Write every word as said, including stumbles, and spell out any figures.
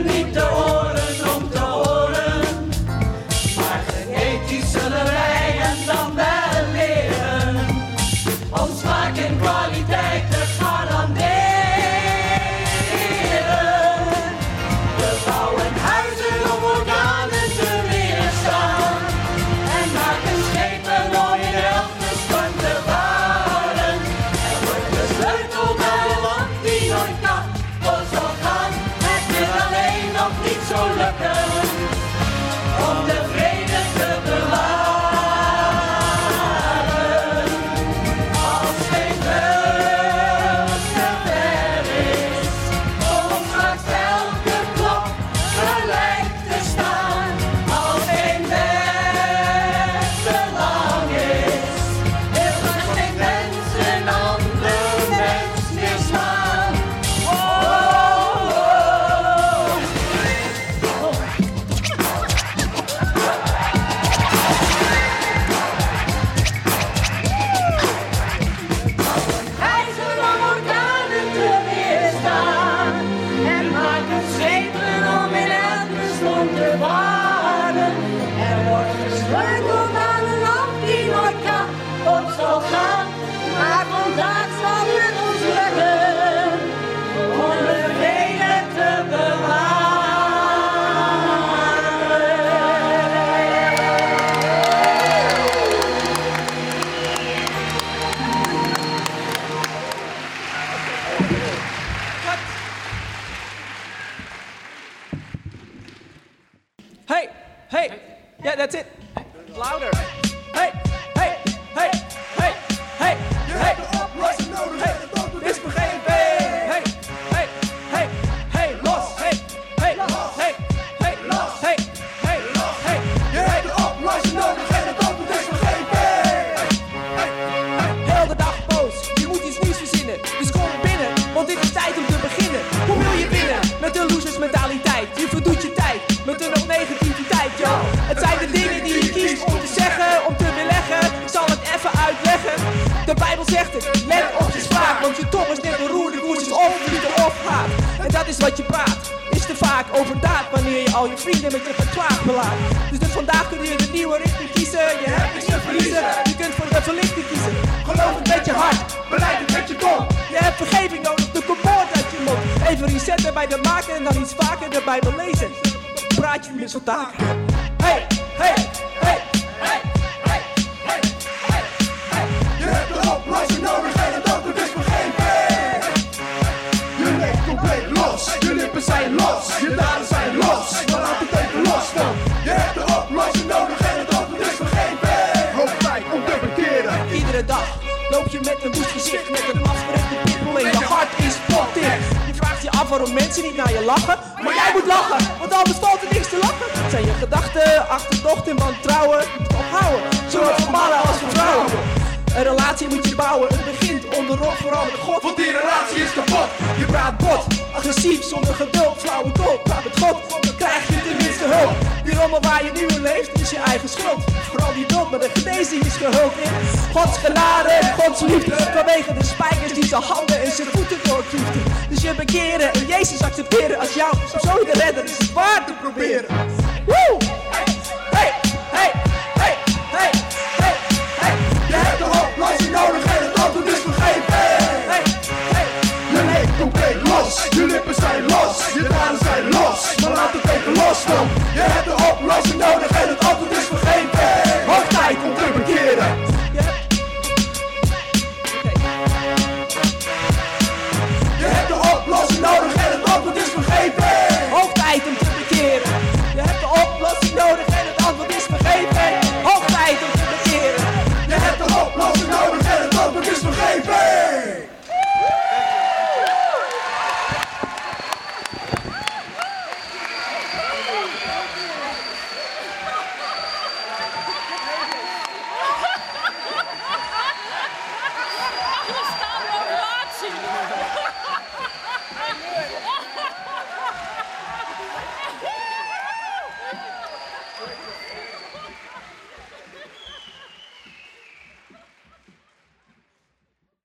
hebben niet de oren om te horen. Maar genetisch zullen wij hen dan wel leren. Om smaak en kwaliteit te garanderen. We bouwen huizen om organen te weerstaan. En maken schepen om in elke storm te varen. Er wordt gesleuteld aan een land die nooit kapot zal gaan. Het wil alleen nog niet zo lukken om de vrede te bewaren. Als geen beeld te ver is om straks elke klok gelijk te staan. Als geen weg te lang is, wil er geen mens een ander mens meer slaan. Oh, oh, oh. Ijzer om orkanen te weerstaan. En maken schepen om in elke storm te varen. Er wordt gesleuteld aan een lamp die nooit kapot zal gaan. Maar vandaag zal het ons lukken om de vrede te bewaren. Hey, hey, yeah, that's it. Louder. Hey, hey, hey, hey, hey, hey, hey, dit is mijn G M P. Hey, hey, hey, hey, los. Hey, hey, hey, hey, los. Hey, hey, hey, je hebt de oplossing nodig en het komt dus mijn G M P. Heel de dag boos, je moet iets nieuws verzinnen. Dus kom binnen, want dit is tijd om te beginnen. Hoe wil je winnen? Met een losers mentaliteit. Je verdoet je tijd met een negativiteit, yo. Het zijn de dingen die je kiest om te zeggen, om te weerleggen. Ik zal het even uitleggen. De Bijbel zegt het, let op je spraak. Want je tong is net een roer, de koers is of niet erop gaat. En dat is wat je praat, is te vaak overdaad. Wanneer je al je vrienden met je geklaag belaat. Dus, dus vandaag kun je de nieuwe richting kiezen. Je hebt niks te verliezen, je kunt voor de verlichting kiezen. Geloof het met je hart, beleid het met je tong. Je hebt vergeving nodig, de komfoort uit je mond. Even resetten bij de maken en dan iets vaker de Bijbel lezen. Praat je met zo'n taken. Hey, hey, hey, hey, hey, hey, hey, hey. Je hebt de oplossing nodig en het antwoord is mijn G M P. Je leeft compleet los, je lippen zijn los, je daden zijn los. Maar laat het even los dan. Je hebt de oplossing nodig en het antwoord is mijn G M P. Hoofdpijn om te verkeren. Iedere dag loop je met een woest gezicht, met een afgerekte pimpel en je hart is potdicht. Je vraagt je af waarom mensen niet naar je lachen, maar jij moet lachen, want anders valt er niks te lachen. Het zijn je gedachten, achterdocht en wantrouwen. Ophouden, zowel voor mannen als voor vrouwen. Een relatie moet je bouwen, het begint onderop vooral met God. Want die relatie is kapot. Je praat bot, agressief, zonder geduld, flauwekul. Praat met God, dan krijg je tenminste hulp. Die rommel waar je nu in leeft is je eigen schuld. Vooral die dood, maar de genezing is gehuld in Gods genade en Gods liefde. Vanwege de spijkers die zijn handen en zijn voeten doorkliefden. Dus je bekeren en Jezus accepteren als jou. Zo de redder is het waard te proberen. Woe!